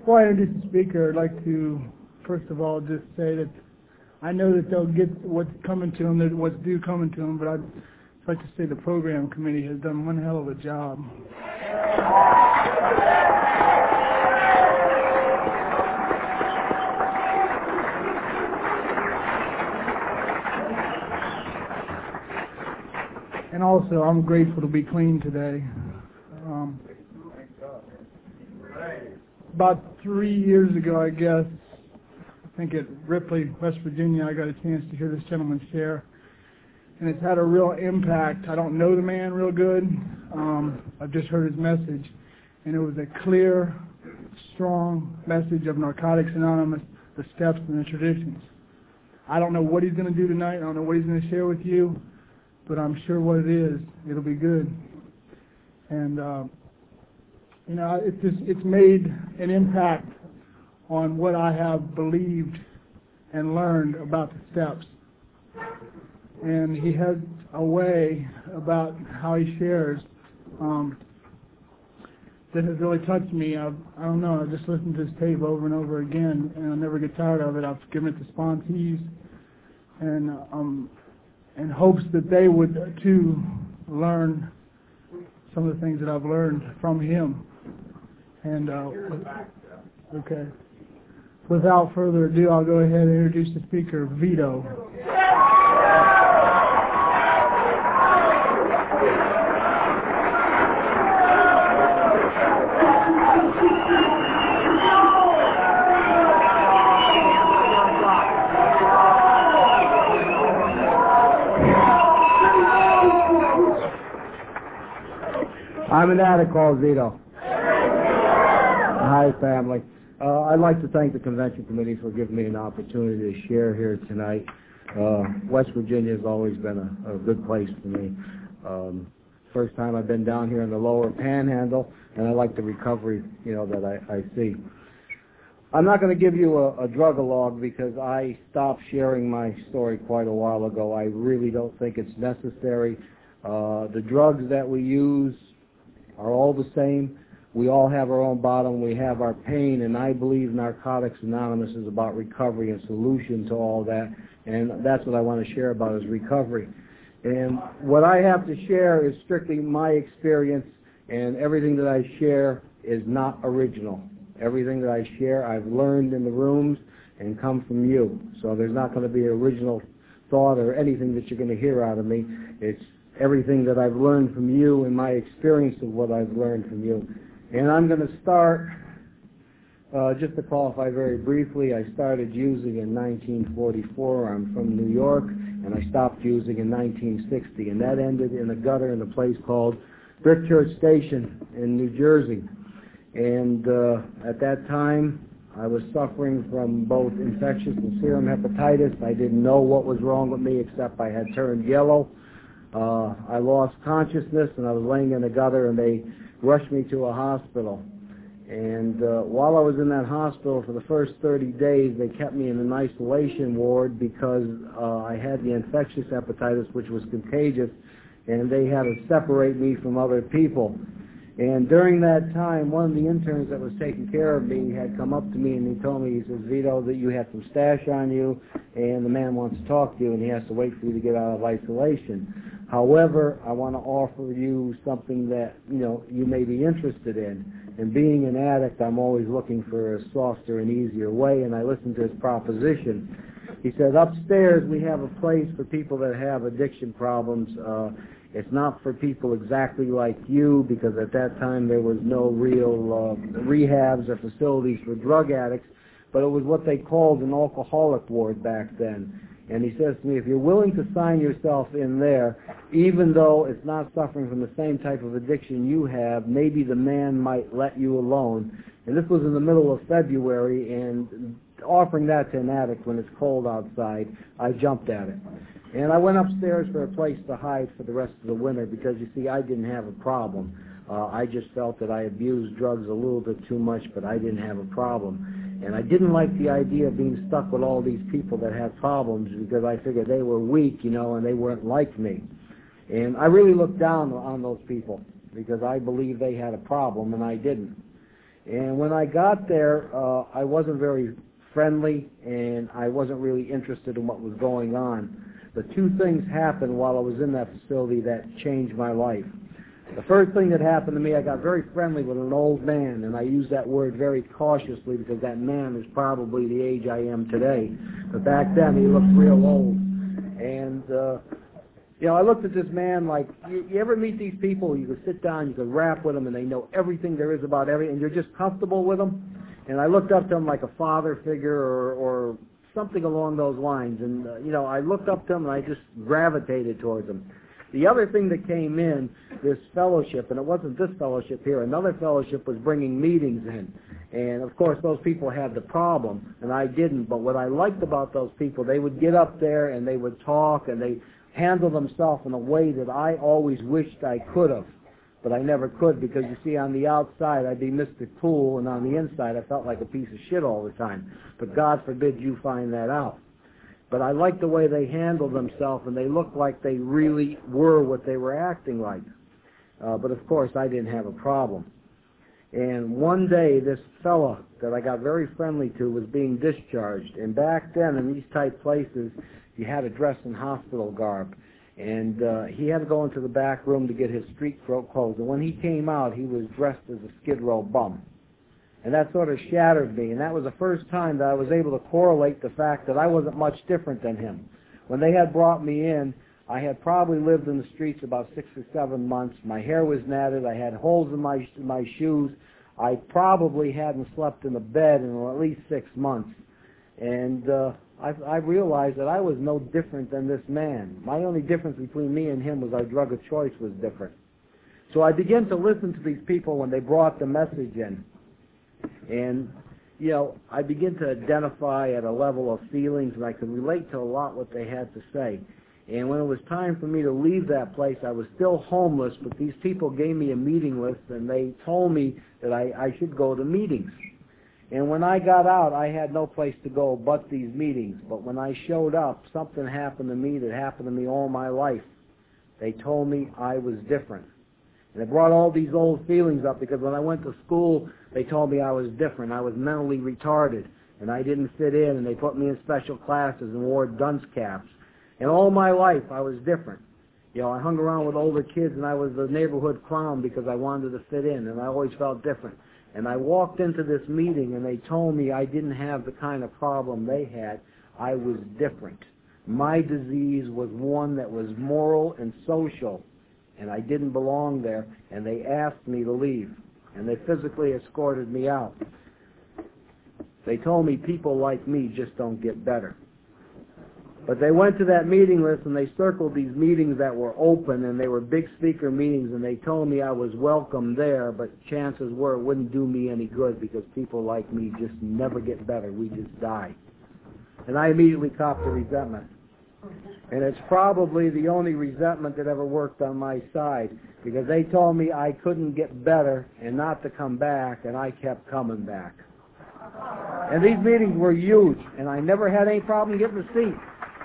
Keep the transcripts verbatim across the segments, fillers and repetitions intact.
Before I introduce the speaker, I'd like to, first of all, just say that I know that they'll get what's coming to them, that what's due coming to them, but I'd like to say the program committee has done one hell of a job. And also, I'm grateful to be clean today. Um, about three years ago, I guess, I think at Ripley, West Virginia, I got a chance to hear this gentleman share. And it's had a real impact. I don't know the man real good. Um, I've just heard his message. And it was a clear, strong message of Narcotics Anonymous, the steps and the traditions. I don't know what he's going to do tonight. I don't know what he's going to share with you. But I'm sure what it is, it'll be good. And, uh, you know, it's just, it's made an impact on what I have believed and learned about the steps. And he has a way about how he shares um, that has really touched me. I've, I don't know, I just listened to this tape over and over again, and I never get tired of it. I've given it to sponsees, and um, in hopes that they would, uh, too, learn some of the things that I've learned from him. And, uh, okay. Without further ado, I'll go ahead and introduce the speaker, Vito. I'm an addict called Vito. Hi, family. Uh, I'd like to thank the convention committee for giving me an opportunity to share here tonight. Uh, West Virginia has always been a, a good place for me. Um, first time I've been down here in the lower panhandle, and I like the recovery, you know, that I, I see. I'm not going to give you a, a drug-a-log because I stopped sharing my story quite a while ago. I really don't think it's necessary. Uh, the drugs that we use are all the same. We all have our own bottom. We have our pain, and I believe Narcotics Anonymous is about recovery and solution to all that, and that's what I want to share about is recovery. And what I have to share is strictly my experience, and everything that I share is not original. Everything that I share I've learned in the rooms and come from you. So there's not going to be an original thought or anything that you're going to hear out of me. It's everything that I've learned from you and my experience of what I've learned from you. And I'm going to start, uh, just to qualify very briefly, I started using in nineteen forty-four. I'm from New York, and I stopped using in nineteen sixty. And that ended in a gutter in a place called Brick Church Station in New Jersey. And uh, at that time, I was suffering from both infectious and serum hepatitis. I didn't know what was wrong with me except I had turned yellow. Uh, I lost consciousness, and I was laying in a gutter, and they rushed me to a hospital. And uh, while I was in that hospital for the first thirty days, they kept me in an isolation ward because uh, I had the infectious hepatitis, which was contagious, and they had to separate me from other people. And during that time, one of the interns that was taking care of me had come up to me and he told me, he says, Vito, that you have some stash on you, and the man wants to talk to you, and he has to wait for you to get out of isolation. However, I want to offer you something that, you know, you may be interested in. And being an addict, I'm always looking for a softer and easier way, and I listened to his proposition. He said, upstairs we have a place for people that have addiction problems. Uh, it's not for people exactly like you, because at that time there was no real uh, rehabs or facilities for drug addicts, but it was what they called an alcoholic ward back then. And he says to me, if you're willing to sign yourself in there, even though it's not suffering from the same type of addiction you have, maybe the man might let you alone. And this was in the middle of February, and offering that to an addict when it's cold outside, I jumped at it. And I went upstairs for a place to hide for the rest of the winter because, you see, I didn't have a problem. Uh, I just felt that I abused drugs a little bit too much, but I didn't have a problem. And I didn't like the idea of being stuck with all these people that had problems because I figured they were weak, you know, and they weren't like me. And I really looked down on those people because I believed they had a problem and I didn't. And when I got there, uh, I wasn't very friendly, and I wasn't really interested in what was going on. But two things happened while I was in that facility that changed my life. The first thing that happened to me, I got very friendly with an old man, and I use that word very cautiously because that man is probably the age I am today. But back then, he looked real old. And, uh, you know, I looked at this man like, you, you ever meet these people, you can sit down, you can rap with them, and they know everything there is about everything, and you're just comfortable with them? And I looked up to him like a father figure or, or something along those lines. And, uh, you know, I looked up to him and I just gravitated towards him. The other thing that came in, this fellowship, and it wasn't this fellowship here, another fellowship was bringing meetings in. And, of course, those people had the problem, and I didn't. But what I liked about those people, they would get up there and they would talk and they handle themselves in a way that I always wished I could have. But I never could because, you see, on the outside I'd be Mister Cool, and on the inside I felt like a piece of shit all the time. But God forbid you find that out. But I liked the way they handled themselves, and they looked like they really were what they were acting like. Uh, but, of course, I didn't have a problem. And one day this fella that I got very friendly to was being discharged. And back then in these type places, you had to dress in hospital garb. And uh, he had to go into the back room to get his street clothes. And when he came out, he was dressed as a Skid Row bum. And that sort of shattered me. And that was the first time that I was able to correlate the fact that I wasn't much different than him. When they had brought me in, I had probably lived in the streets about six or seven months. My hair was matted. I had holes in my, in my shoes. I probably hadn't slept in a bed in at least six months. And uh, I, I realized that I was no different than this man. My only difference between me and him was our drug of choice was different. So I began to listen to these people when they brought the message in. And, you know, I began to identify at a level of feelings, and I could relate to a lot what they had to say. And when it was time for me to leave that place, I was still homeless, but these people gave me a meeting list, and they told me that I, I should go to meetings. And when I got out, I had no place to go but these meetings. But when I showed up, something happened to me that happened to me all my life. They told me I was different. And it brought all these old feelings up because when I went to school, they told me I was different. I was mentally retarded, and I didn't fit in, and they put me in special classes and wore dunce caps. And all my life, I was different. You know, I hung around with older kids, and I was the neighborhood clown because I wanted to fit in, and I always felt different. And I walked into this meeting, and they told me I didn't have the kind of problem they had. I was different. My disease was one that was moral and social, and I didn't belong there, and they asked me to leave, and they physically escorted me out. They told me people like me just don't get better. But they went to that meeting list, and they circled these meetings that were open, and they were big speaker meetings, and they told me I was welcome there, but chances were it wouldn't do me any good because people like me just never get better. We just die. And I immediately copped the resentment. And it's probably the only resentment that ever worked on my side because they told me I couldn't get better and not to come back, and I kept coming back. And these meetings were huge, and I never had any problem getting a seat.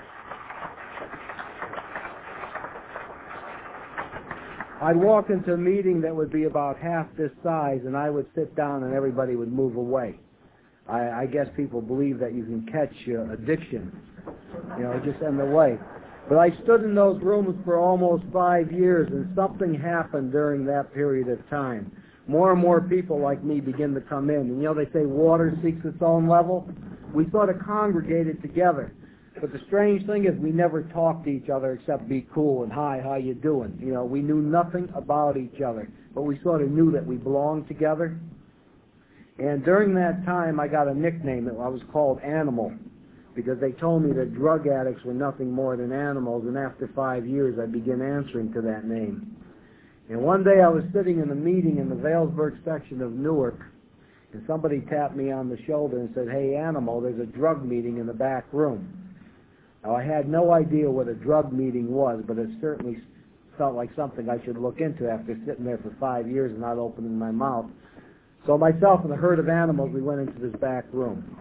I'd walk into a meeting that would be about half this size, and I would sit down and everybody would move away. I, I guess people believe that you can catch uh, addiction, you know, just in the way. But I stood in those rooms for almost five years, and something happened during that period of time. More and more people like me begin to come in. And, you know, they say water seeks its own level. We sort of congregated together. But the strange thing is we never talked to each other except be cool and, hi, how you doing? You know, we knew nothing about each other. But we sort of knew that we belonged together. And during that time, I got a nickname. I was called Animal because they told me that drug addicts were nothing more than animals. And after five years, I began answering to that name. And one day I was sitting in a meeting in the Vailsburg section of Newark, and somebody tapped me on the shoulder and said, hey, Animal, there's a drug meeting in the back room. Now, I had no idea what a drug meeting was, but it certainly felt like something I should look into after sitting there for five years and not opening my mouth. So myself and a herd of animals, we went into this back room.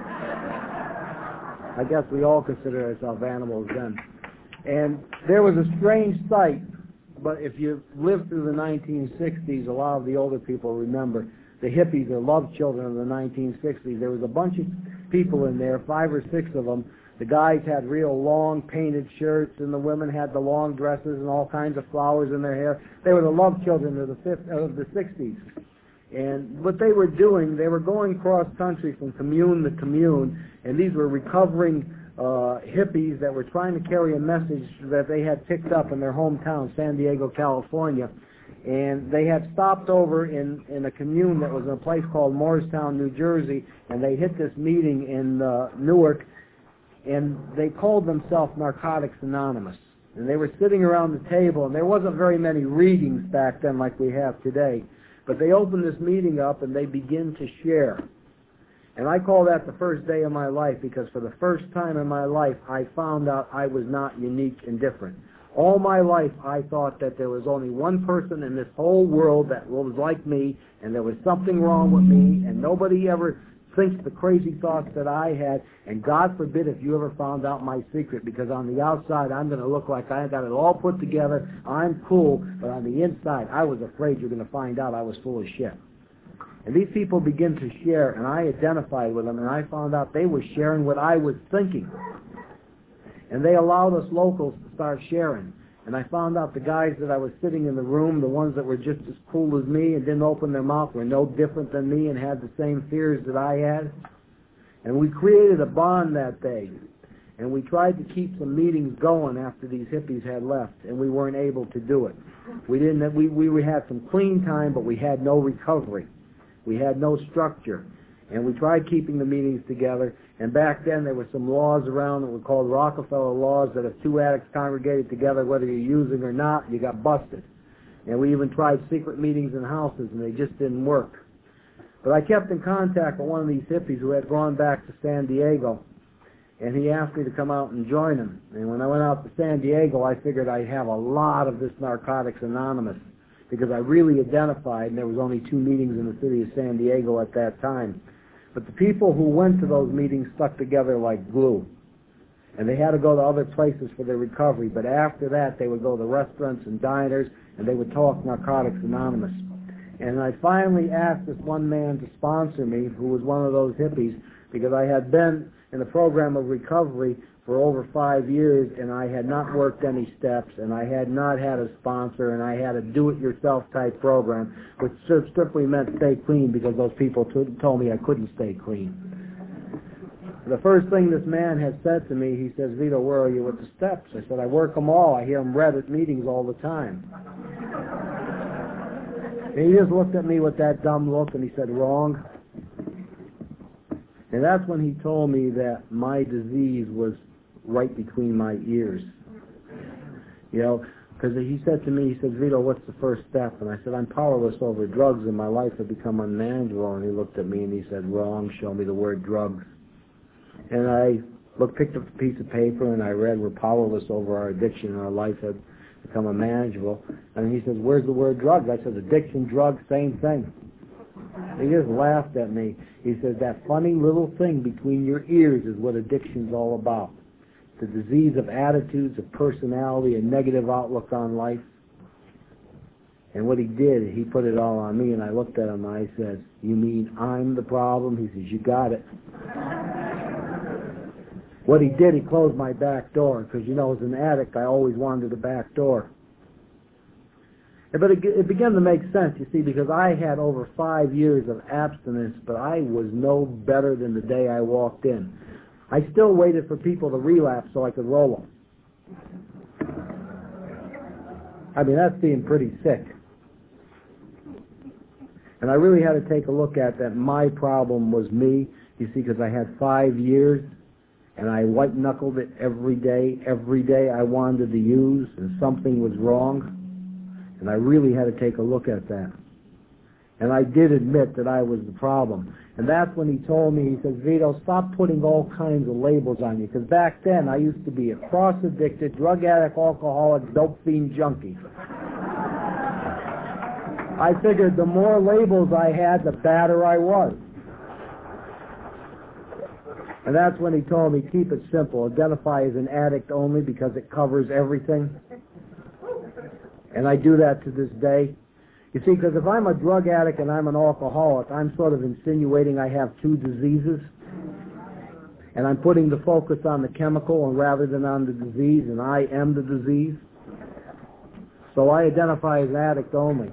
I guess we all consider ourselves animals then. And there was a strange sight, but if you lived through the nineteen sixties, a lot of the older people remember, the hippies or love children of the nineteen sixties. There was a bunch of people in there, five or six of them. The guys had real long painted shirts, and the women had the long dresses and all kinds of flowers in their hair. They were the love children of the fifth, of the sixties. And what they were doing, they were going cross country from commune to commune, and these were recovering uh, hippies that were trying to carry a message that they had picked up in their hometown, San Diego, California. And they had stopped over in, in a commune that was in a place called Morristown, New Jersey, and they hit this meeting in uh, Newark, and they called themselves Narcotics Anonymous. And they were sitting around the table, and there wasn't very many readings back then like we have today. But they opened this meeting up, and they begin to share. And I call that the first day of my life, because for the first time in my life, I found out I was not unique and different. All my life, I thought that there was only one person in this whole world that was like me, and there was something wrong with me, and nobody ever thinks the crazy thoughts that I had, and God forbid if you ever found out my secret, because on the outside, I'm going to look like I got it all put together, I'm cool, but on the inside, I was afraid you're going to find out I was full of shit. And these people begin to share, and I identified with them, and I found out they were sharing what I was thinking. And they allowed us locals to start sharing. And I found out the guys that I was sitting in the room, the ones that were just as cool as me and didn't open their mouth, were no different than me and had the same fears that I had. And we created a bond that day. And we tried to keep some meetings going after these hippies had left, and we weren't able to do it. We didn't. We, we had some clean time, but we had no recovery. We had no structure. And we tried keeping the meetings together. And back then there were some laws around that were called Rockefeller laws, that if two addicts congregated together, whether you're using or not, you got busted. And we even tried secret meetings in houses, and they just didn't work. But I kept in contact with one of these hippies who had gone back to San Diego, and he asked me to come out and join him. And when I went out to San Diego, I figured I'd have a lot of this Narcotics Anonymous, because I really identified, and there was only two meetings in the city of San Diego at that time. But the people who went to those meetings stuck together like glue. And they had to go to other places for their recovery. But after that, they would go to restaurants and diners, and they would talk Narcotics Anonymous. And I finally asked this one man to sponsor me, who was one of those hippies, because I had been in a program of recovery for over five years, and I had not worked any steps, and I had not had a sponsor, and I had a do-it-yourself type program, which simply meant stay clean, because those people t- told me I couldn't stay clean. The first thing this man had said to me, he says, "Vito, where are you with the steps?" I said, "I work them all. I hear them read at meetings all the time." And he just looked at me with that dumb look, and he said, "Wrong." And that's when he told me that my disease was right between my ears. You know, because he said to me, he said, "Vito, what's the first step?" And I said, "I'm powerless over drugs, and my life had become unmanageable." And he looked at me and he said, "Wrong, show me the word drugs." And I looked, picked up a piece of paper, and I read, "We're powerless over our addiction, and our life had become unmanageable." And he says, "Where's the word drugs?" I said, "Addiction, drugs, same thing." He just laughed at me. He said, "That funny little thing between your ears is what addiction's all about. The disease of attitudes, of personality, a negative outlook on life." And what he did, he put it all on me, and I looked at him and I said, "You mean I'm the problem?" He says, "You got it." What he did, he closed my back door, because, you know, as an addict, I always wanted the back door. But it, it began to make sense, you see, because I had over five years of abstinence, but I was no better than the day I walked in. I still waited for people to relapse so I could roll them. I mean, that's being pretty sick. And I really had to take a look at that. My problem was me, you see, because I had five years, and I white-knuckled it every day. Every day I wanted to use, and something was wrong. And I really had to take a look at that. And I did admit that I was the problem. And that's when he told me, he says, "Vito, stop putting all kinds of labels on you." Because back then I used to be a cross-addicted, drug addict, alcoholic, dope fiend junkie. I figured the more labels I had, the badder I was. And that's when he told me, keep it simple. Identify as an addict only, because it covers everything. And I do that to this day. You see, because if I'm a drug addict and I'm an alcoholic, I'm sort of insinuating I have two diseases, and I'm putting the focus on the chemical and rather than on the disease, and I am the disease. So I identify as addict only.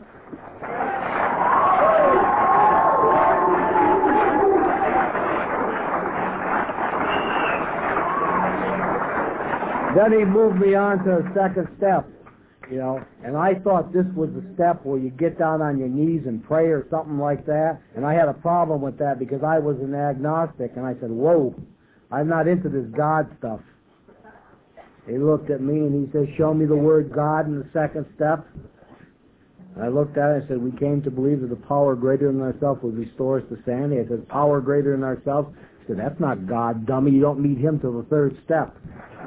Then he moved me on to the second step, you know, and I thought this was the step where you get down on your knees and pray or something like that, and I had a problem with that because I was an agnostic, and I said, whoa, I'm not into this God stuff. He looked at me and he said, show me the word God in the second step. And I looked at it and said, we came to believe that the power greater than ourselves would restore us to sanity. I said, power greater than ourselves? He said, that's not God, dummy. You don't meet him till the third step.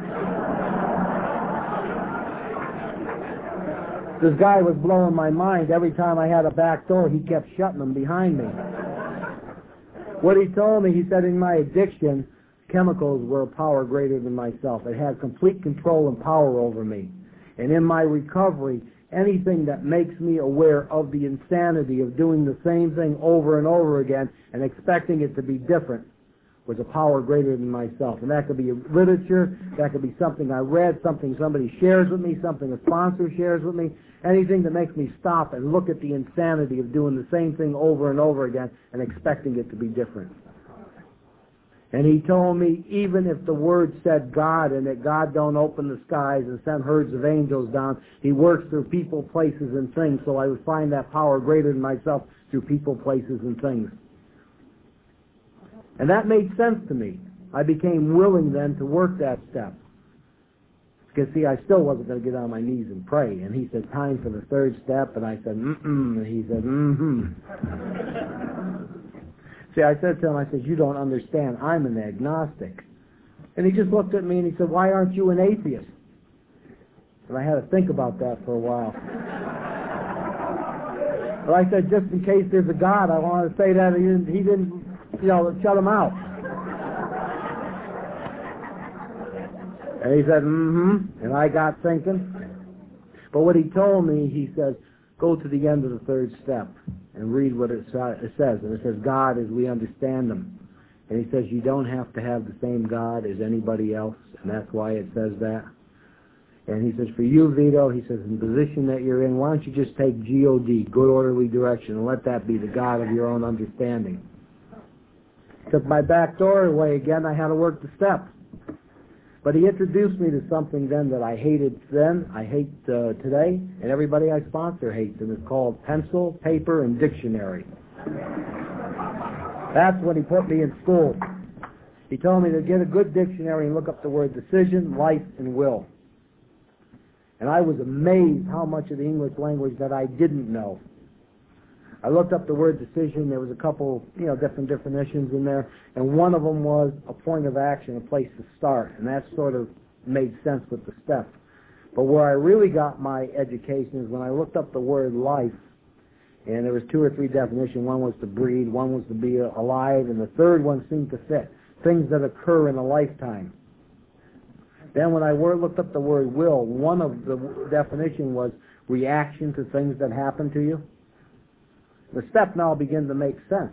This guy was blowing my mind. Every time I had a back door, he kept shutting them behind me. What he told me, he said, in my addiction, chemicals were a power greater than myself. It had complete control and power over me. And in my recovery, anything that makes me aware of the insanity of doing the same thing over and over again and expecting it to be different was a power greater than myself. And that could be literature, that could be something I read, something somebody shares with me, something a sponsor shares with me, anything that makes me stop and look at the insanity of doing the same thing over and over again and expecting it to be different. And he told me, even if the word said God and that God don't open the skies and send herds of angels down, he works through people, places, and things, so I would find that power greater than myself through people, places, and things. And that made sense to me. I became willing then to work that step. Because, see, I still wasn't going to get on my knees and pray. And he said, time for the third step. And I said, mm-mm. And he said, mm-hmm. See, I said to him, I said, you don't understand. I'm an agnostic. And he just looked at me and he said, why aren't you an atheist? And I had to think about that for a while. But I said, just in case there's a God, I wanted to say that he didn't, he didn't you know, shut him out. And he said, mm-hmm. And I got thinking. But what he told me, he says, go to the end of the third step and read what it says. And it says, God as we understand him. And he says, you don't have to have the same God as anybody else. And that's why it says that. And he says, for you, Vito, he says, in the position that you're in, why don't you just take G O D, good orderly direction, and let that be the God of your own understanding. Took my back door away again. I had to work the steps. But he introduced me to something then that I hated then, I hate uh, today, and everybody I sponsor hates, and it's called pencil, paper, and dictionary. That's when he put me in school. He told me to get a good dictionary and look up the word decision, life, and will. And I was amazed how much of the English language that I didn't know. I looked up the word decision. There was a couple, you know, different definitions in there, and one of them was a point of action, a place to start, and that sort of made sense with the steps. But where I really got my education is when I looked up the word life, and there was two or three definitions. One was to breed, one was to be alive, and the third one seemed to fit, things that occur in a lifetime. Then when I looked up the word will, one of the definition was reaction to things that happen to you. The step now began to make sense.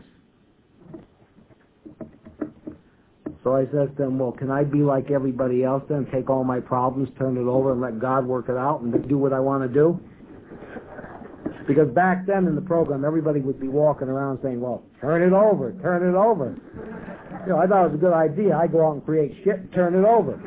So I said to him, well, can I be like everybody else then, take all my problems, turn it over, and let God work it out, and do what I want to do? Because back then in the program, everybody would be walking around saying, well, turn it over, turn it over. You know, I thought it was a good idea. I go out and create shit and turn it over.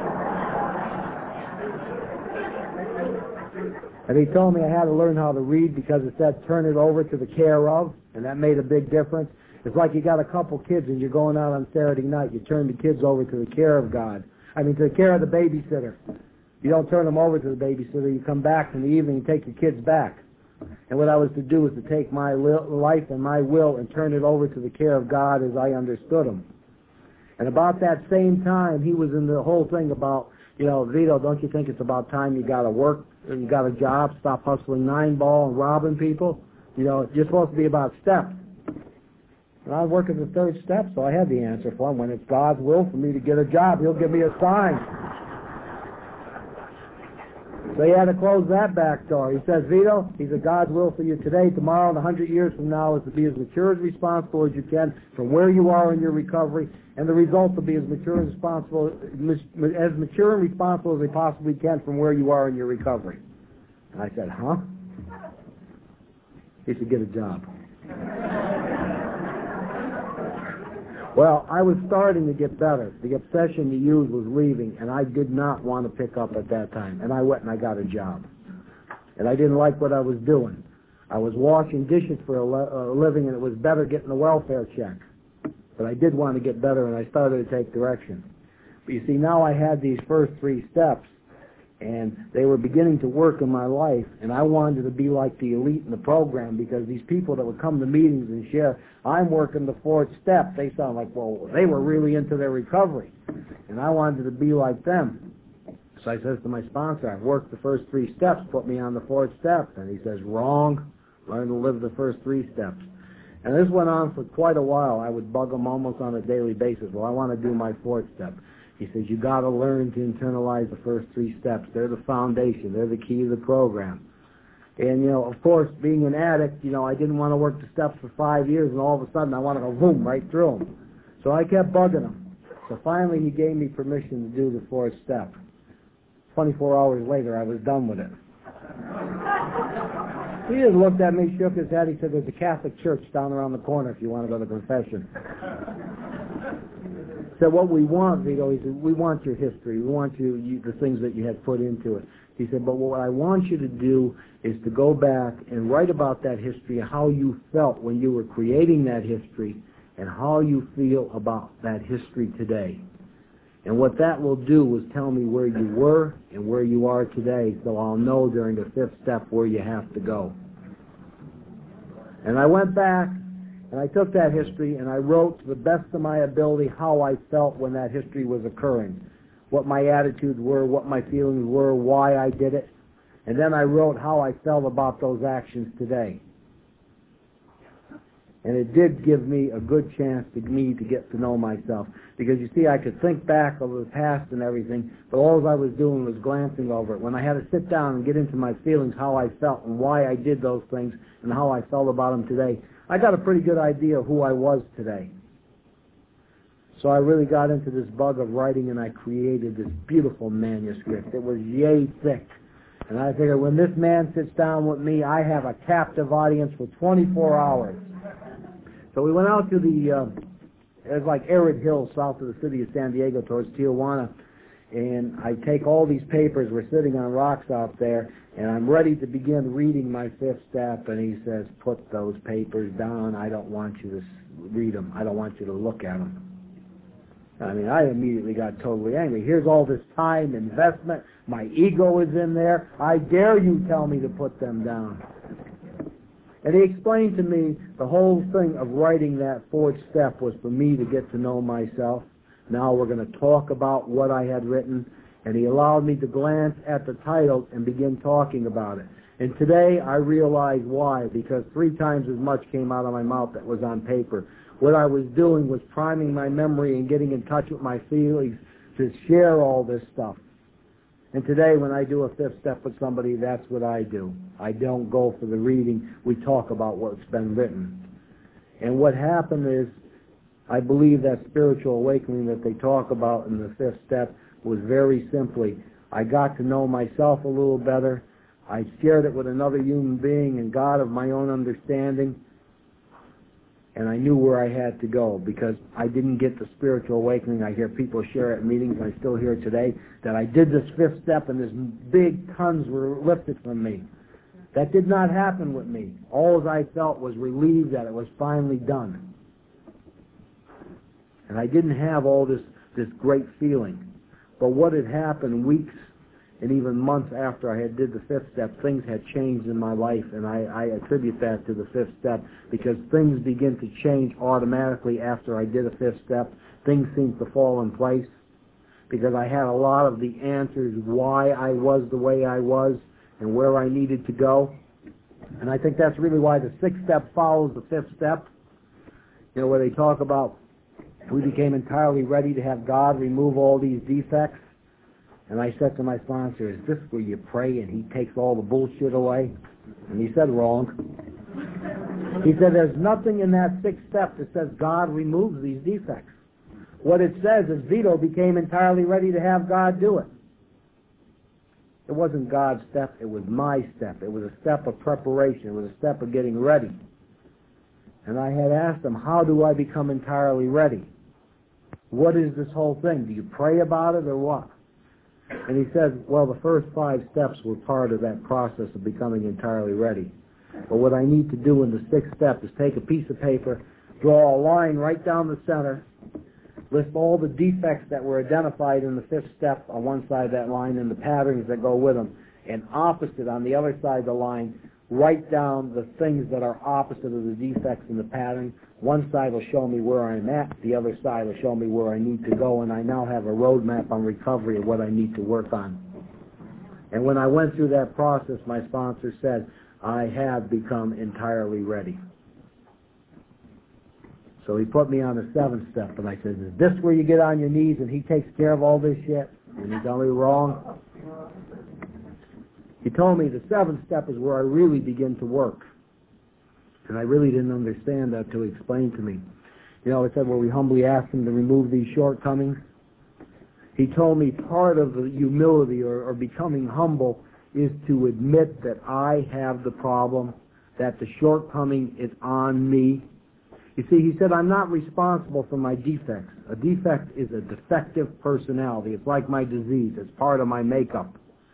And he told me I had to learn how to read because it said turn it over to the care of, and that made a big difference. It's like you got a couple kids and you're going out on Saturday night. You turn the kids over to the care of God. I mean, to the care of the babysitter. You don't turn them over to the babysitter. You come back in the evening and take your kids back. And what I was to do was to take my life and my will and turn it over to the care of God as I understood him. And about that same time, he was in the whole thing about, you know, Vito, don't you think it's about time you got to work, you got a job, stop hustling nine ball and robbing people? You know, you're supposed to be about steps. And I was working the third step, so I had the answer for him. When it's God's will for me to get a job, he'll give me a sign. So he had to close that back door. He says, Vito, he said, God's will for you today, tomorrow, and a hundred years from now is to be as mature and responsible as you can from where you are in your recovery, and the results will be as mature and responsible, as mature and responsible as they possibly can from where you are in your recovery. And I said, huh? He said, get a job. Well, I was starting to get better. The obsession to use was leaving, and I did not want to pick up at that time. And I went and I got a job. And I didn't like what I was doing. I was washing dishes for a, le- a living, and it was better getting a welfare check. But I did want to get better, and I started to take direction. But you see, now I had these first three steps, and they were beginning to work in my life, and I wanted to be like the elite in the program, because these people that would come to meetings and share, I'm working the fourth step, they sound like, well, they were really into their recovery, and I wanted to be like them. So I says to my sponsor, I've worked the first three steps, put me on the fourth step. And he says, wrong, learn to live the first three steps. And this went on for quite a while. I would bug him almost on a daily basis. Well, I want to do my fourth step. He says, you got to learn to internalize the first three steps. They're the foundation. They're the key to the program. And, you know, of course, being an addict, you know, I didn't want to work the steps for five years, and all of a sudden I want to go boom, right through them. So I kept bugging him. So finally he gave me permission to do the fourth step. twenty-four hours later, I was done with it. He just looked at me, shook his head. He said, there's a Catholic church down around the corner if you want to go to confession. So what we want, Vito, he said, we want your history. We want you, you, the things that you had put into it. He said, but what I want you to do is to go back and write about that history, how you felt when you were creating that history, and how you feel about that history today. And what that will do is tell me where you were and where you are today, so I'll know during the fifth step where you have to go. And I went back, and I took that history, and I wrote to the best of my ability how I felt when that history was occurring, what my attitudes were, what my feelings were, why I did it. And then I wrote how I felt about those actions today. And it did give me a good chance to me to get to know myself. Because you see, I could think back over the past and everything, but all I was doing was glancing over it. When I had to sit down and get into my feelings, how I felt and why I did those things and how I felt about them today, I got a pretty good idea of who I was today. So I really got into this bug of writing, and I created this beautiful manuscript. It was yay thick. And I figured when this man sits down with me, I have a captive audience for twenty-four hours. So we went out to the, uh, it's like arid hills south of the city of San Diego towards Tijuana, and I take all these papers, we're sitting on rocks out there, and I'm ready to begin reading my fifth step, and he says, put those papers down, I don't want you to read them, I don't want you to look at them. I mean, I immediately got totally angry. Here's all this time, investment, my ego is in there, I dare you tell me to put them down. And he explained to me the whole thing of writing that fourth step was for me to get to know myself. Now we're going to talk about what I had written, and he allowed me to glance at the title and begin talking about it. And today I realize why, because three times as much came out of my mouth that was on paper. What I was doing was priming my memory and getting in touch with my feelings to share all this stuff. And today when I do a fifth step with somebody, that's what I do. I don't go for the reading. We talk about what's been written. And what happened is, I believe that spiritual awakening that they talk about in the fifth step was very simply, I got to know myself a little better. I shared it with another human being and God of my own understanding. And I knew where I had to go, because I didn't get the spiritual awakening. I hear people share at meetings, and I still hear today, that I did this fifth step and this big tons were lifted from me. That did not happen with me. All I felt was relieved that it was finally done. And I didn't have all this, this great feeling. But what had happened weeks and even months after I had did the fifth step, things had changed in my life, and I, I attribute that to the fifth step, because things begin to change automatically after I did a fifth step. Things seem to fall in place, because I had a lot of the answers why I was the way I was and where I needed to go. And I think that's really why the sixth step follows the fifth step, you know, where they talk about we became entirely ready to have God remove all these defects. And I said to my sponsor, is this where you pray and he takes all the bullshit away? And he said, wrong. He said, there's nothing in that sixth step that says God removes these defects. What it says is Vito became entirely ready to have God do it. It wasn't God's step, it was my step. It was a step of preparation. It was a step of getting ready. And I had asked him, how do I become entirely ready? What is this whole thing? Do you pray about it or what? And he said, well, the first five steps were part of that process of becoming entirely ready. But what I need to do in the sixth step is take a piece of paper, draw a line right down the center, list all the defects that were identified in the fifth step on one side of that line and the patterns that go with them, and opposite on the other side of the line, write down the things that are opposite of the defects in the pattern. One side will show me where I'm at, the other side will show me where I need to go, and I now have a roadmap on recovery of what I need to work on. And when I went through that process, my sponsor said, I have become entirely ready. So he put me on the seventh step, and I said, is this where you get on your knees and he takes care of all this shit? And he told me wrong. He told me the seventh step is where I really begin to work. And I really didn't understand that until he explained to me. You know, it said where we humbly ask him to remove these shortcomings. He told me part of the humility or, or becoming humble is to admit that I have the problem, that the shortcoming is on me. You see, he said, I'm not responsible for my defects. A defect is a defective personality. It's like my disease. It's part of my makeup.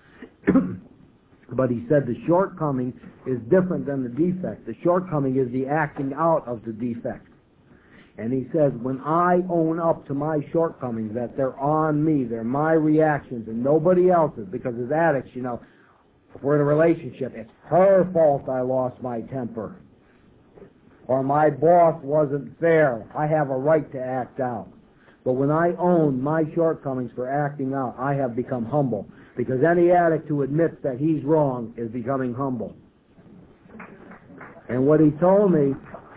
But he said the shortcoming is different than the defect. The shortcoming is the acting out of the defect. And he says, when I own up to my shortcomings, that they're on me, they're my reactions and nobody else's, because as addicts, you know, if we're in a relationship, it's her fault I lost my temper. Or my boss wasn't fair. I have a right to act out. But when I own my shortcomings for acting out, I have become humble. Because any addict who admits that he's wrong is becoming humble. And what he told me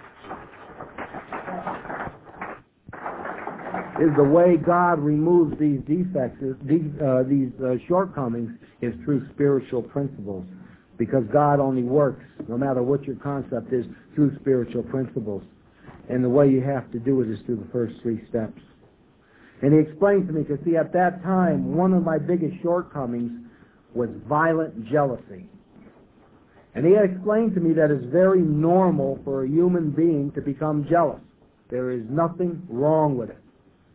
is the way God removes these defects, these, uh, these uh, shortcomings, is through spiritual principles. Because God only works, no matter what your concept is, through spiritual principles. And the way you have to do it is through the first three steps. And he explained to me, because see, at that time, one of my biggest shortcomings was violent jealousy. And he had explained to me that it's very normal for a human being to become jealous. There is nothing wrong with it.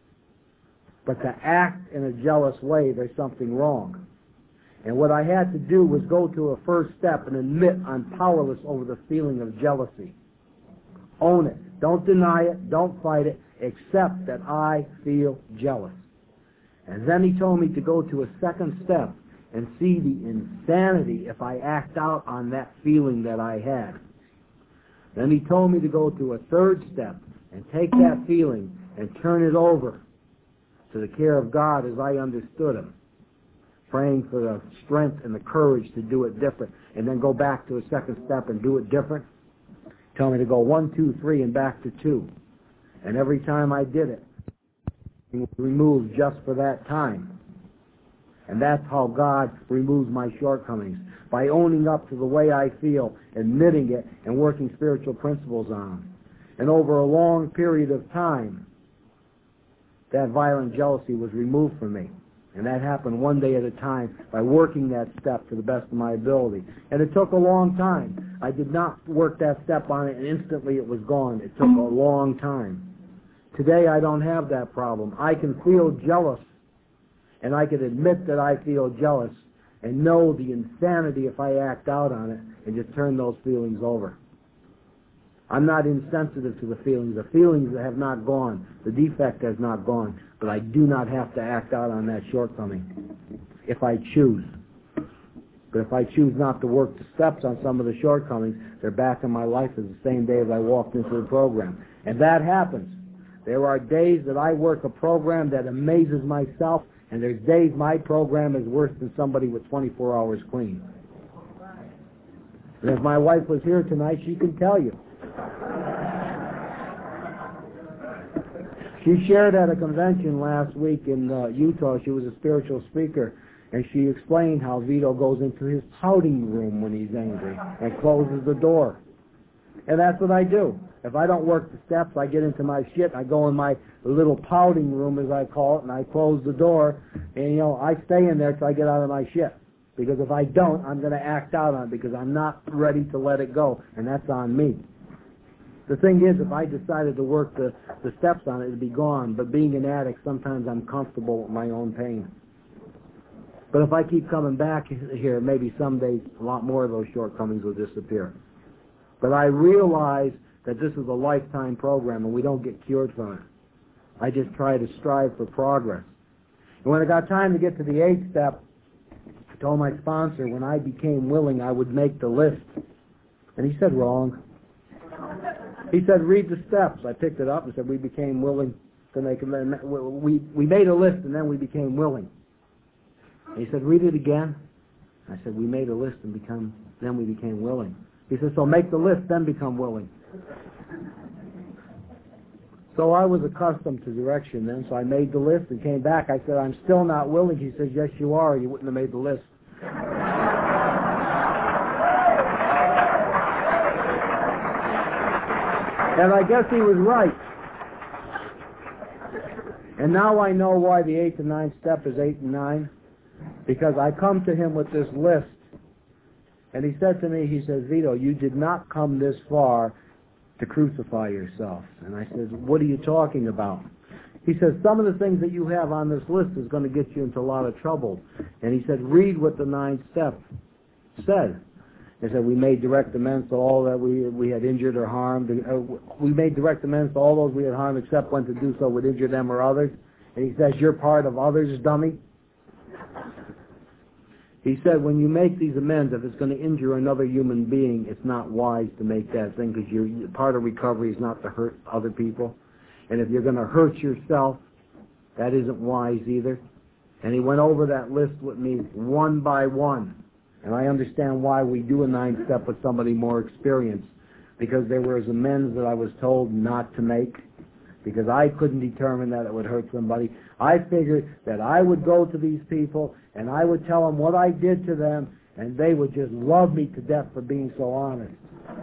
But to act in a jealous way, there's something wrong. And what I had to do was go to a first step and admit I'm powerless over the feeling of jealousy. Own it. Don't deny it. Don't fight it. Accept that I feel jealous. And then he told me to go to a second step and see the insanity if I act out on that feeling that I had. Then he told me to go to a third step and take that feeling and turn it over to the care of God as I understood him, praying for the strength and the courage to do it different, and then go back to a second step and do it different. Tell me to go one, two, three, and back to two. And every time I did it, it was removed just for that time. And that's how God removes my shortcomings, by owning up to the way I feel, admitting it, and working spiritual principles on them. And over a long period of time, that violent jealousy was removed from me. And that happened one day at a time by working that step to the best of my ability. And it took a long time. I did not work that step on it and instantly it was gone. It took a long time. Today I don't have that problem. I can feel jealous, and I can admit that I feel jealous and know the insanity if I act out on it and just turn those feelings over. I'm not insensitive to the feelings. The feelings have not gone. The defect has not gone. But I do not have to act out on that shortcoming if I choose. But if I choose not to work the steps on some of the shortcomings, they're back in my life as the same day as I walked into the program. And that happens. There are days that I work a program that amazes myself, and there's days my program is worse than somebody with twenty-four hours clean. And if my wife was here tonight, she can tell you. She shared at a convention last week in uh, Utah. She was a spiritual speaker, And she explained how Vito goes into his pouting room when he's angry and closes the door. And that's what I do. If I don't work the steps, I get into my shit. I go in my little pouting room, as I call it, and I close the door. And, you know, I stay in there till I get out of my shit. Because if I don't, I'm going to act out on it because I'm not ready to let it go. And that's on me. The thing is, if I decided to work the, the steps on it, it would be gone. But being an addict, sometimes I'm comfortable with my own pain. But if I keep coming back here, maybe someday a lot more of those shortcomings will disappear. But I realize that this is a lifetime program and we don't get cured from it. I just try to strive for progress. And when I got time to get to the eighth step, I told my sponsor when I became willing I would make the list. And he said, wrong. He said, read the steps. I picked it up and said, we became willing to make a we we made a list and then we became willing. And he said, read it again. I said, we made a list and become then we became willing. He said, so make the list, then become willing. So I was accustomed to direction then, so I made the list and came back. I said, I'm still not willing. He says, yes, you are. You wouldn't have made the list. And I guess he was right. And now I know why the eighth and ninth step is eight and nine. Because I come to him with this list. And he said to me, he says, Vito, you did not come this far to crucify yourself. And I said, what are you talking about? He says, some of the things that you have on this list is going to get you into a lot of trouble. And he said, read what the ninth step said. He said, we made direct amends to all that we we had injured or harmed. Uh, we made direct amends to all those we had harmed except when to do so would injure them or others. And he says, you're part of others, dummy. He said, when you make these amends, if it's going to injure another human being, it's not wise to make that thing because you're, part of recovery is not to hurt other people. And if you're going to hurt yourself, that isn't wise either. And he went over that list with me one by one. And I understand why we do a ninth step with somebody more experienced. Because there was amends that I was told not to make. Because I couldn't determine that it would hurt somebody. I figured that I would go to these people and I would tell them what I did to them and they would just love me to death for being so honest.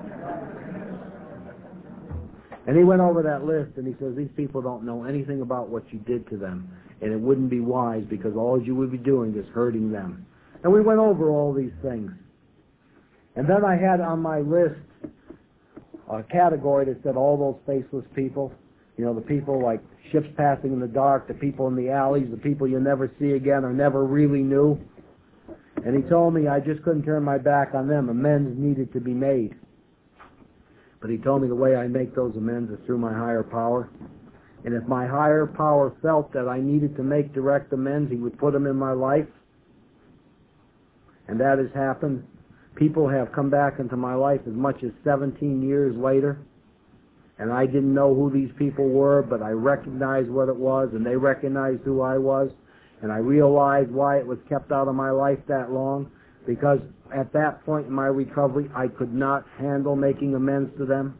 And he went over that list and he says, these people don't know anything about what you did to them. And it wouldn't be wise because all you would be doing is hurting them. And we went over all these things. And then I had on my list a category that said all those faceless people. You know, the people like ships passing in the dark, the people in the alleys, the people you never see again or never really knew. And he told me I just couldn't turn my back on them. Amends needed to be made. But he told me the way I make those amends is through my higher power. And if my higher power felt that I needed to make direct amends, he would put them in my life. And that has happened. People have come back into my life as much as seventeen years later. And I didn't know who these people were, but I recognized what it was, and they recognized who I was. And I realized why it was kept out of my life that long, because at that point in my recovery, I could not handle making amends to them.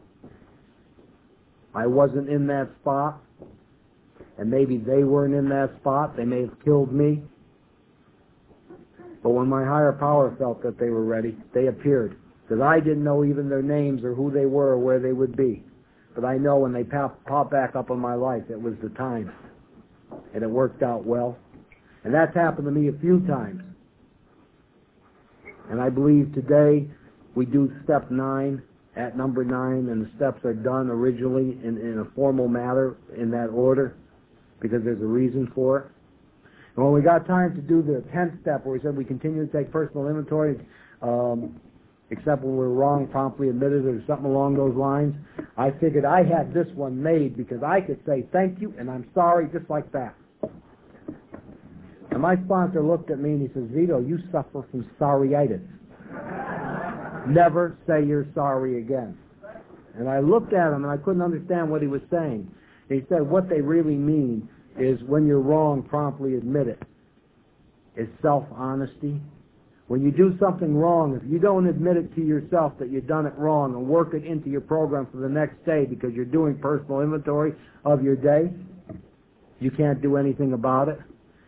I wasn't in that spot, and maybe they weren't in that spot. They may have killed me. But when my higher power felt that they were ready, they appeared. Because I didn't know even their names or who they were or where they would be. But I know when they pop, pop back up in my life, it was the time. And it worked out well. And that's happened to me a few times. And I believe today we do step nine at number nine, and the steps are done originally in, in a formal manner in that order because there's a reason for it. And when we got time to do the tenth step where we said we continue to take personal inventory, um, except when we're wrong, promptly admitted or something along those lines, I figured I had this one made because I could say thank you and I'm sorry just like that. And my sponsor looked at me and he says, Vito, you suffer from sorryitis. Never say you're sorry again. And I looked at him and I couldn't understand what he was saying. He said what they really mean is when you're wrong, promptly admit it. It's self-honesty. When you do something wrong, if you don't admit it to yourself that you've done it wrong and work it into your program for the next day because you're doing personal inventory of your day, you can't do anything about it.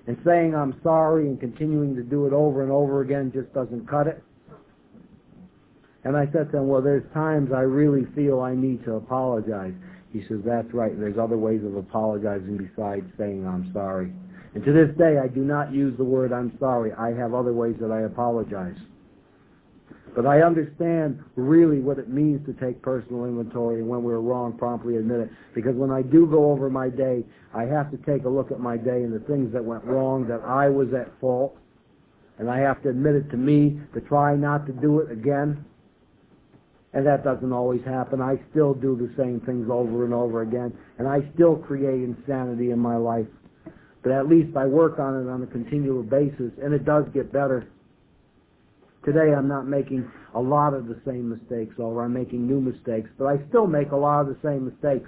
And saying I'm sorry and continuing to do it over and over again just doesn't cut it. And I said to him, well, there's times I really feel I need to apologize. He says, that's right, and there's other ways of apologizing besides saying I'm sorry. And to this day, I do not use the word I'm sorry. I have other ways that I apologize. But I understand really what it means to take personal inventory, and when we're wrong, promptly admit it. Because when I do go over my day, I have to take a look at my day and the things that went wrong, that I was at fault, and I have to admit it to me, to try not to do it again. And that doesn't always happen. I still do the same things over and over again, and I still create insanity in my life. But at least I work on it on a continual basis, and it does get better. Today I'm not making a lot of the same mistakes, or I'm making new mistakes, but I still make a lot of the same mistakes.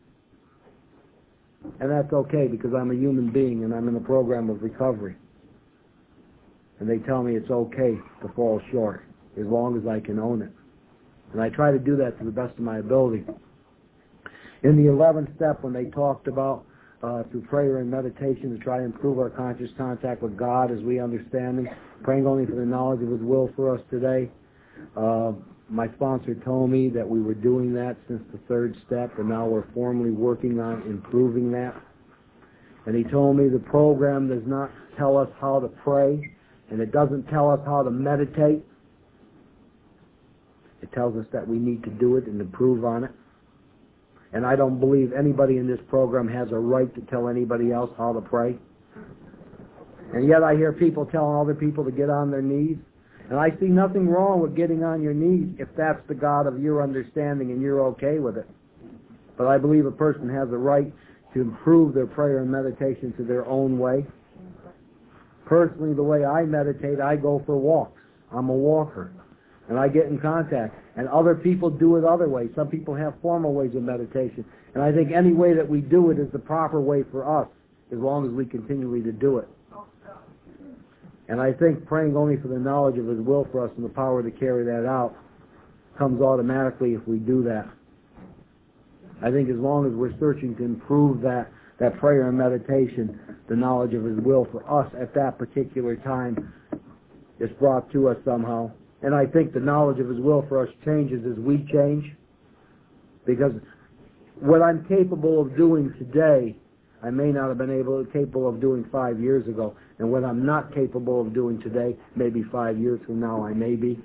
And that's okay, because I'm a human being and I'm in a program of recovery. And they tell me it's okay to fall short, as long as I can own it. And I try to do that to the best of my ability. In the eleventh step, when they talked about Uh, through prayer and meditation to try to improve our conscious contact with God as we understand Him, praying only for the knowledge of His will for us today. Uh, my sponsor told me that we were doing that since the third step, and now we're formally working on improving that. And he told me the program does not tell us how to pray, and it doesn't tell us how to meditate. It tells us that we need to do it and improve on it. And I don't believe anybody in this program has a right to tell anybody else how to pray. And yet I hear people telling other people to get on their knees. And I see nothing wrong with getting on your knees if that's the God of your understanding and you're okay with it. But I believe a person has a right to improve their prayer and meditation to their own way. Personally, the way I meditate, I go for walks. I'm a walker. And I get in contact. And other people do it other ways. Some people have formal ways of meditation. And I think any way that we do it is the proper way for us, as long as we continually to do it. And I think praying only for the knowledge of His will for us and the power to carry that out comes automatically if we do that. I think as long as we're searching to improve that, that prayer and meditation, the knowledge of His will for us at that particular time is brought to us somehow. And I think the knowledge of His will for us changes as we change. Because what I'm capable of doing today, I may not have been able capable of doing five years ago. And what I'm not capable of doing today, maybe five years from now I may be.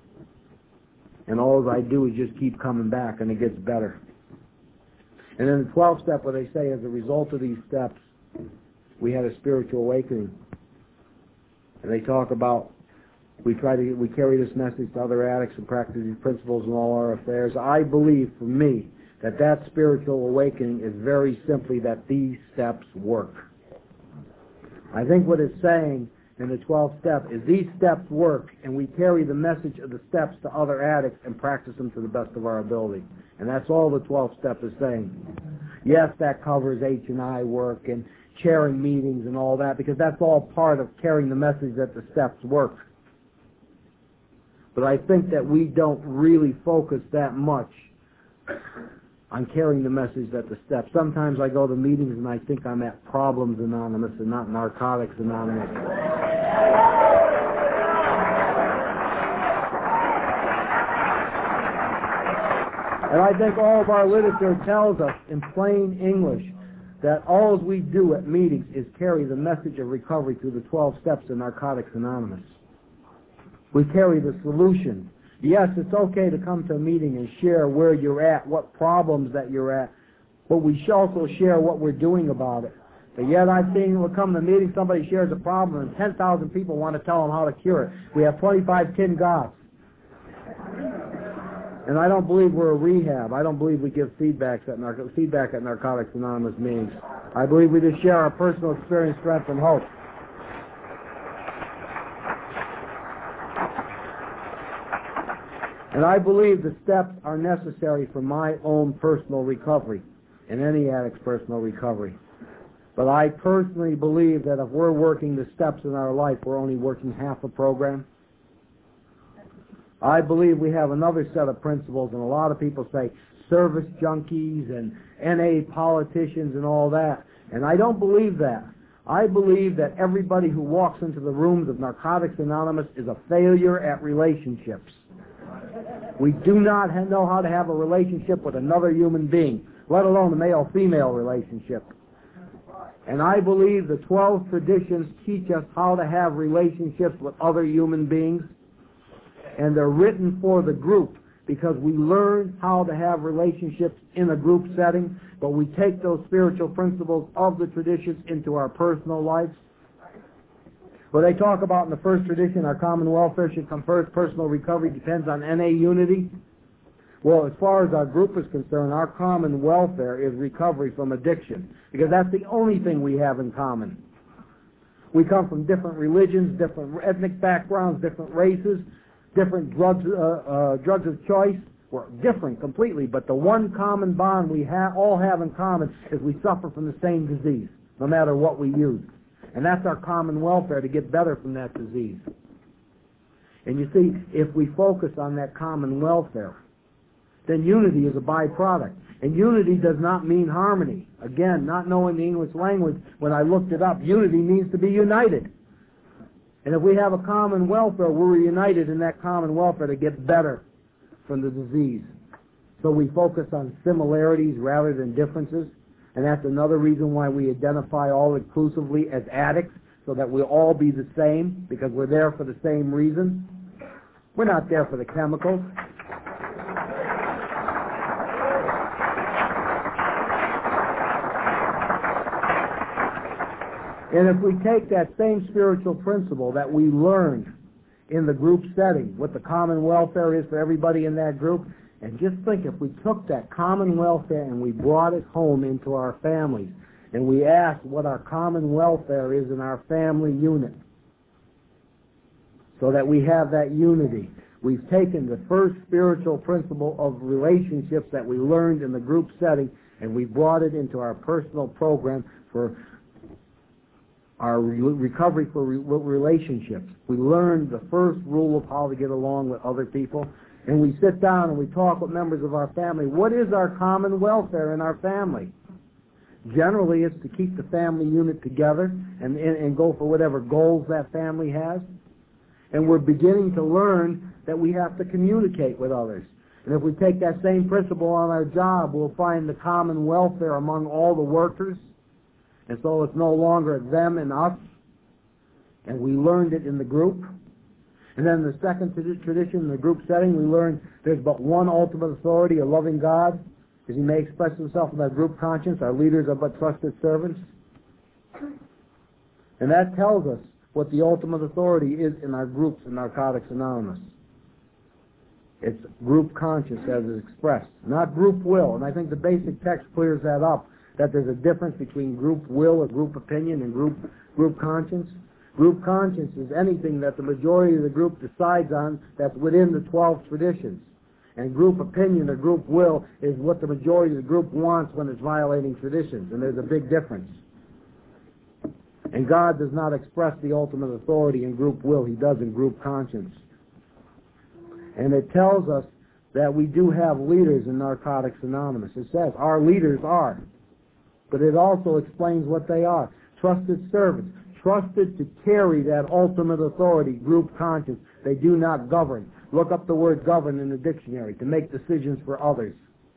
And all I do is just keep coming back, and it gets better. And then the twelfth step, where they say as a result of these steps, we had a spiritual awakening. And they talk about We try to we carry this message to other addicts and practice these principles in all our affairs. I believe, for me, that that spiritual awakening is very simply that these steps work. I think what it's saying in the twelfth step is these steps work, and we carry the message of the steps to other addicts and practice them to the best of our ability. And that's all the twelfth step is saying. Yes, that covers H and I work and chairing meetings and all that, because that's all part of carrying the message that the steps work. But I think that we don't really focus that much on carrying the message that the steps. Sometimes I go to meetings and I think I'm at Problems Anonymous and not Narcotics Anonymous. And I think all of our literature tells us in plain English that all we do at meetings is carry the message of recovery through the twelve steps of Narcotics Anonymous. We carry the solution. Yes, it's okay to come to a meeting and share where you're at, what problems that you're at, but we should also share what we're doing about it. But yet I've seen people come to a meeting, somebody shares a problem, and ten thousand people want to tell them how to cure it. We have twenty-five tin gods. And I don't believe we're a rehab. I don't believe we give feedbacks at narco- feedback at Narcotics Anonymous meetings. I believe we just share our personal experience, strength, and hope. And I believe the steps are necessary for my own personal recovery and any addict's personal recovery. But I personally believe that if we're working the steps in our life, we're only working half a program. I believe we have another set of principles, and a lot of people say service junkies and N A politicians and all that. And I don't believe that. I believe that everybody who walks into the rooms of Narcotics Anonymous is a failure at relationships. We do not know how to have a relationship with another human being, let alone a male-female relationship. And I believe the twelve traditions teach us how to have relationships with other human beings, and they're written for the group because we learn how to have relationships in a group setting, but we take those spiritual principles of the traditions into our personal lives. Well, they talk about in the first tradition, our common welfare should come first, personal recovery depends on N A unity. Well, as far as our group is concerned, our common welfare is recovery from addiction, because that's the only thing we have in common. We come from different religions, different ethnic backgrounds, different races, different drugs, uh, uh, drugs of choice. We're different completely, but the one common bond we ha- all have in common is we suffer from the same disease, no matter what we use. And that's our common welfare, to get better from that disease. And you see, if we focus on that common welfare, then unity is a byproduct. And unity does not mean harmony. Again, not knowing the English language, when I looked it up, unity means to be united. And if we have a common welfare, we're united in that common welfare to get better from the disease. So we focus on similarities rather than differences. And that's another reason why we identify all inclusively as addicts, so that we'll all be the same, because we're there for the same reason. We're not there for the chemicals. And if we take that same spiritual principle that we learned in the group setting, what the common welfare is for everybody in that group, and just think if we took that common welfare and we brought it home into our families, and we asked what our common welfare is in our family unit, so that we have that unity. We've taken the first spiritual principle of relationships that we learned in the group setting, and we brought it into our personal program for our re- recovery for re- relationships. We learned the first rule of how to get along with other people, and we sit down and we talk with members of our family. What is our common welfare in our family? Generally, it's to keep the family unit together and, and, and go for whatever goals that family has. And we're beginning to learn that we have to communicate with others. And if we take that same principle on our job, we'll find the common welfare among all the workers. And so it's no longer them and us. And we learned it in the group. And then the second tradition, in the group setting, we learned there's but one ultimate authority, a loving God, as He may express Himself in our group conscience. Our leaders are but trusted servants. And that tells us what the ultimate authority is in our groups in Narcotics Anonymous. It's group conscience as is expressed, not group will. And I think the basic text clears that up, that there's a difference between group will or group opinion and group group conscience. Group conscience is anything that the majority of the group decides on that's within the twelve traditions. And group opinion or group will is what the majority of the group wants when it's violating traditions. And there's a big difference. And God does not express the ultimate authority in group will. He does in group conscience. And it tells us that we do have leaders in Narcotics Anonymous. It says our leaders are. But it also explains what they are. Trusted servants. Trusted to carry that ultimate authority, group conscience. They do not govern. Look up the word govern in the dictionary, to make decisions for others.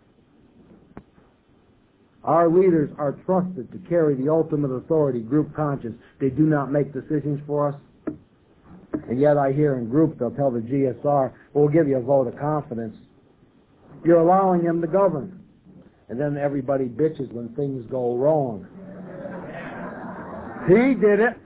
Our leaders are trusted to carry the ultimate authority, group conscience. They do not make decisions for us. And yet I hear in groups they'll tell the G S R, we'll give you a vote of confidence. You're allowing him to govern. And then everybody bitches when things go wrong. He did it.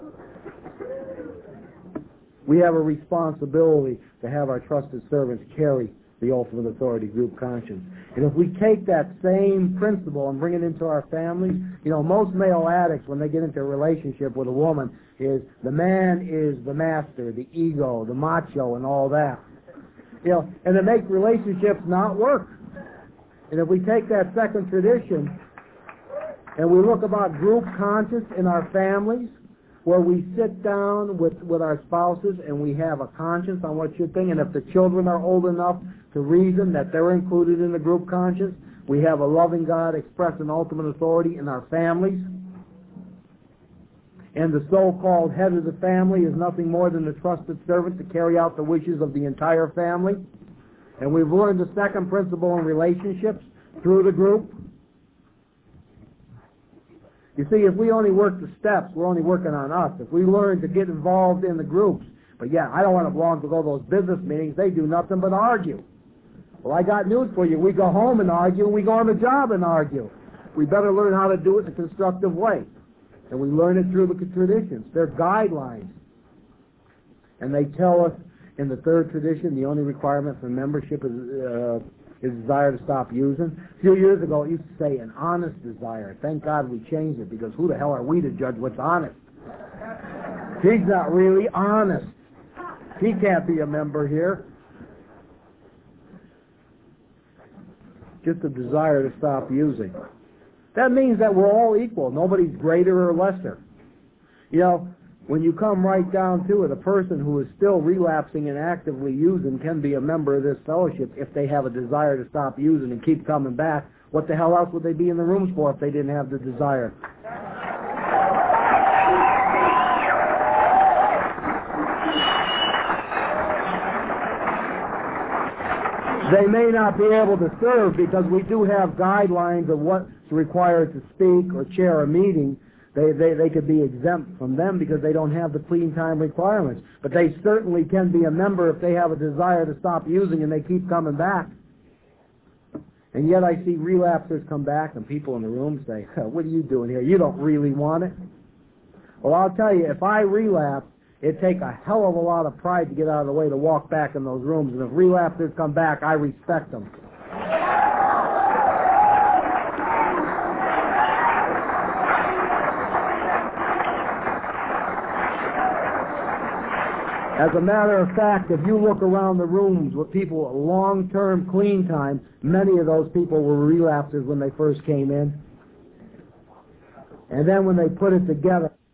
We have a responsibility to have our trusted servants carry the ultimate authority, group conscience. And if we take that same principle and bring it into our families, you know, most male addicts, when they get into a relationship with a woman, is the man is the master, the ego, the macho, and all that. You know, and to make relationships not work. And if we take that second tradition and we look about group conscience in our families, where we sit down with, with our spouses and we have a conscience on what you're thinking, and if the children are old enough to reason that they're included in the group conscience, we have a loving God express an ultimate authority in our families. and the so-called head of the family is nothing more than a trusted servant to carry out the wishes of the entire family. And we've learned the second principle in relationships through the group. You see, if we only work the steps, we're only working on us. If we learn to get involved in the groups, but yeah, I don't want to belong to go to those business meetings. They do nothing but argue. Well, I got news for you. We go home and argue, and we go on the job and argue. We better learn how to do it in a constructive way. And we learn it through the traditions. They're guidelines. And they tell us in the third tradition, the only requirement for membership is uh, is desire to stop using. A few years ago, it used to say an honest desire. Thank God we changed it, because who the hell are we to judge what's honest? He's not really honest. He can't be a member here. Just a desire to stop using. That means that we're all equal. Nobody's greater or lesser. You know, when you come right down to it, a person who is still relapsing and actively using can be a member of this fellowship if they have a desire to stop using and keep coming back. What the hell else would they be in the rooms for if they didn't have the desire? They may not be able to serve because we do have guidelines of what's required to speak or chair a meeting. They, they, they could be exempt from them because they don't have the clean time requirements. But they certainly can be a member if they have a desire to stop using and they keep coming back. And yet I see relapsers come back and people in the room say, what are you doing here? You don't really want it. Well, I'll tell you, if I relapse, it'd take a hell of a lot of pride to get out of the way to walk back in those rooms. And if relapsers come back, I respect them. As a matter of fact, if you look around the rooms with people with long-term clean time, many of those people were relapsers when they first came in. And then when they put it together,